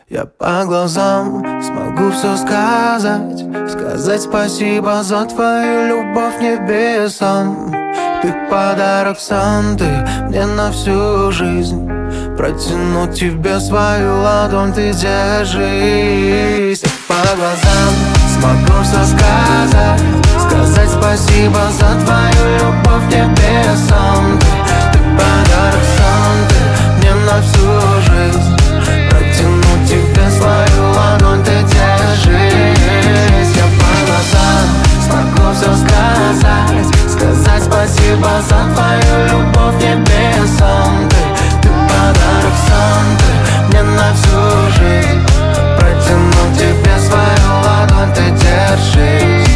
Я по глазам смогу все сказать, сказать спасибо за твою любовь небесам. Ты подарок Санты мне на всю жизнь. Протяну тебе свою ладонь, ты держись. Я по глазам смогу все сказать, сказать спасибо за твою любовь небесам. Ты подарок Санты мне на всю жизнь. Протяну тебе свою ладонь, ты держись. Я по глазам смогу все сказать, сказать спасибо за твою любовь небесам. Ты подарок Санты мне на всю жизнь. Протяну тебе свою ладонь, ты держись.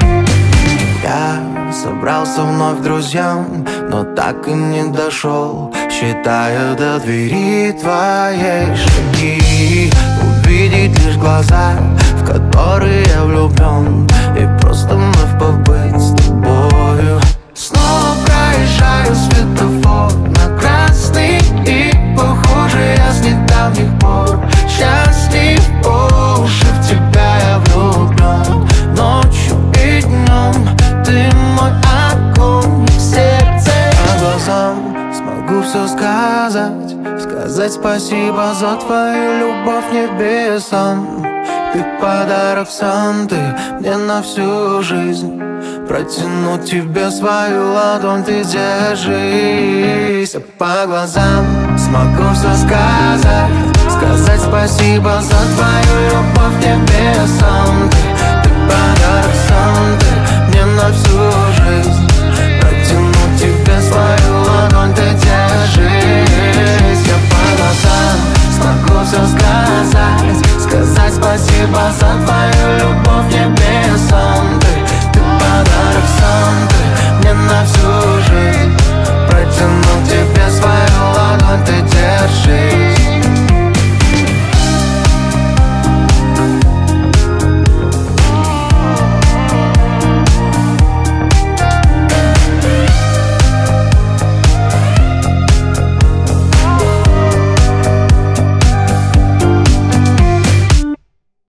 Я собрался вновь к друзьям, но так и не дошел, считая до двери твоей шаги. Увидеть лишь глаза, в которые я влюблен, и просто вновь побыть с тобою. Снова проезжаю светофор на красный, и похоже я с недавних пор счастлив по уши, в тебя я влюблен. Ночью и днем ты мой огонь в сердце. По глазам смогу все сказать, сказать спасибо за твою любовь небесам. Ты подарок Санты мне на всю жизнь. Протяну тебе свою ладонь, ты держись. Я по глазам смогу все сказать, сказать спасибо за твою любовь небесам. Ты подарок Санты мне на всю жизнь. Протяну тебе свою ладонь, ты держись. Я по глазам смогу все сказать, сказать спасибо за твою